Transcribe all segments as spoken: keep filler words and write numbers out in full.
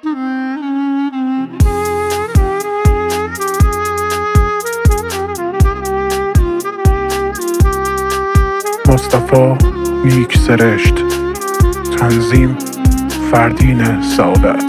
مصطفی نیک سرشت. تنظیم فردین سعادت.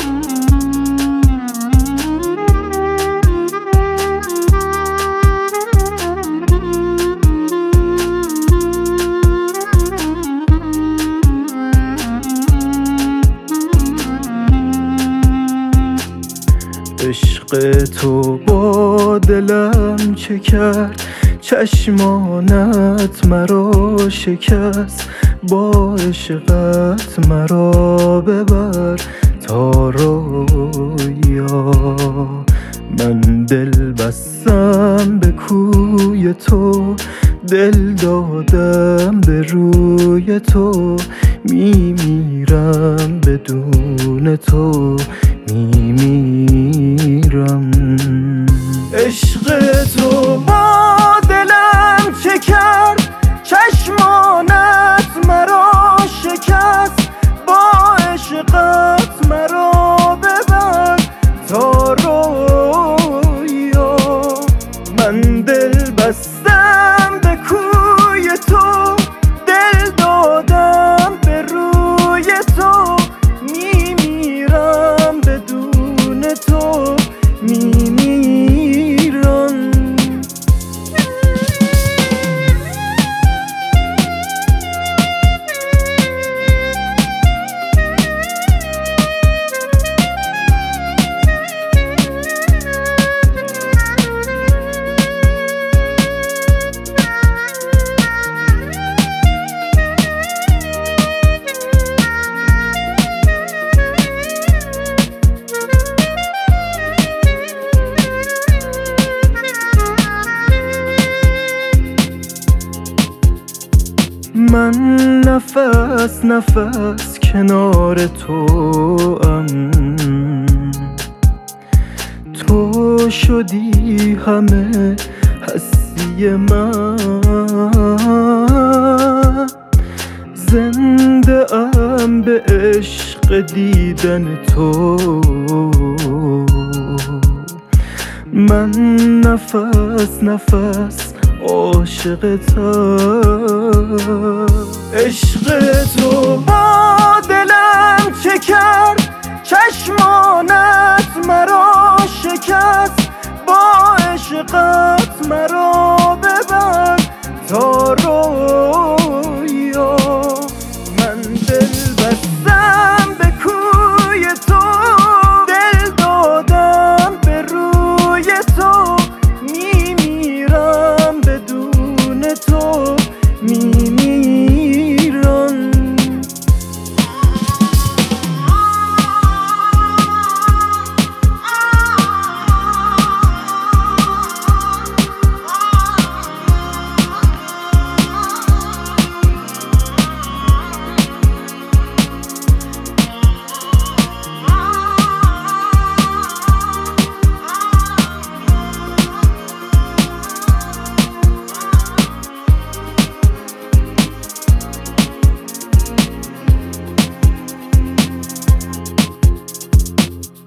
عشق تو با دلم چه کرد، چشمانت مرا شکست. با عشقت مرا ببر تا رویا. من دل بستم به کوی تو، دل دادم به روی تو. میمیرم بدون تو، میمیرم. عشق تو با دلم چه کرد، چشمانت مرا شکست. با عشقت مرا ببر تا رویا. من دل بستم به کوی تو، دل دادم به روی تو. میمیرم بدون تو، میمیرم. من نفس نفس کنار تو ام، تو شدی همه هستی من. زنده ام به عشق دیدن تو. من نفس نفس عاشقتم. عشق تو با دلم چه کرد،